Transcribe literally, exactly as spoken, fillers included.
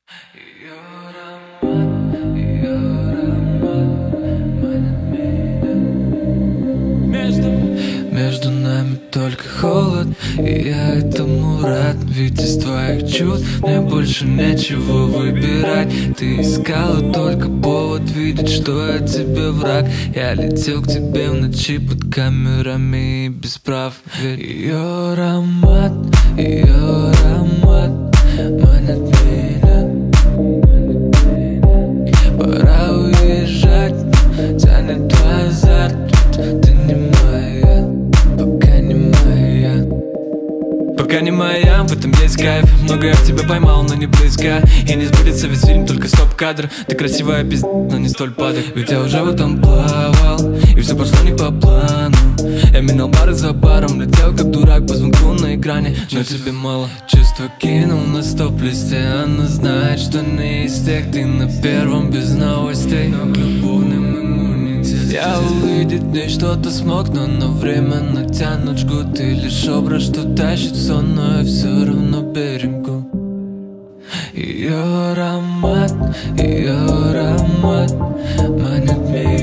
Ее аромат, ее аромат манит меня. Между, между нами только холод, и я этому рад. Ведь из твоих чувств мне больше нечего выбирать. Ты искала только повод видеть, что я тебе враг. Я летел к тебе в ночи под камерами и без прав. Ведь ее аромат, ее аромат манит меня. Пора уезжать, тянет твой азарт. Ты не моя, пока не моя. Пока не моя, в этом есть кайф. Много я в тебя поймал, но не близко. И не сбудется весь фильм, только стоп-кадр. Ты красивая пизд***, но не столь падок. Ведь я уже в этом плавал, и все пошло не по плану. Я минал бары за баром, летел как дурак по звонку на экране. Но тебе мало, чувства кинул на стоп-листе. Она знает, что не из тех, ты на первом без новостей. Но к любовным иммунитетом я увидеть в ней что-то смог, но на время натянут жгут. И лишь образ, что тащит сон, но я все равно берегу. Ее аромат, ее аромат манит меня.